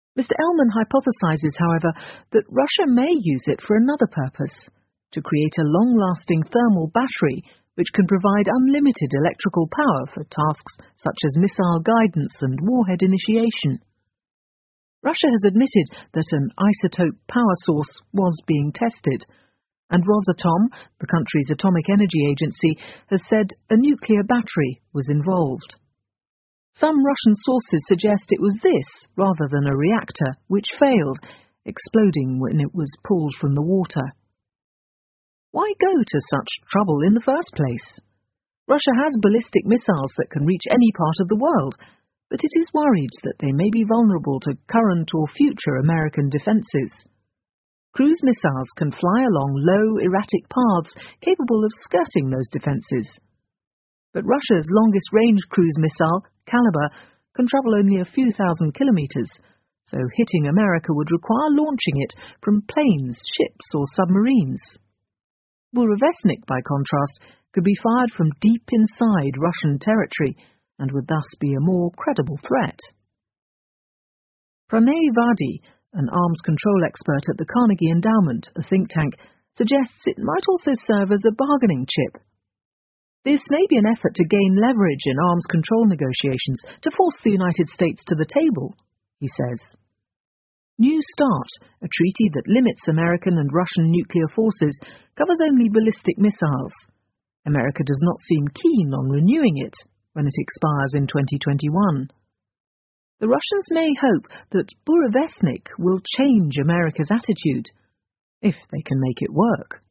Mr. Ellman hypothesizes, however, that Russia may use it for another purpose, to create a long-lasting thermal battery which can provide unlimited electrical power for tasks such as missile guidance and warhead initiation. Russia has admitted that an isotope power source was being tested, and Rosatom, the country's atomic energy agency, has said a nuclear battery was involved. Some Russian sources suggest it was this, rather than a reactor, which failed, exploding when it was pulled from the water. Why go to such trouble in the first place? Russia has ballistic missiles that can reach any part of the world, but it is worried that they may be vulnerable to current or future American defences. Cruise missiles can fly along low, erratic paths capable of skirting those defences. But Russia's longest-range cruise missile, Kalibr, can travel only a few thousand kilometres, so hitting America would require launching it from planes, ships or submarines. Burevestnik, by contrast, could be fired from deep inside Russian territory and would thus be a more credible threat. Pranay Vadi, an arms control expert at the Carnegie Endowment, a think tank, suggests it might also serve as a bargaining chip. This may be an effort to gain leverage in arms control negotiations to force the United States to the table, he says. New START, a treaty that limits American and Russian nuclear forces, covers only ballistic missiles. America does not seem keen on renewing it when it expires in 2021. The Russians may hope that Burevestnik will change America's attitude, if they can make it work.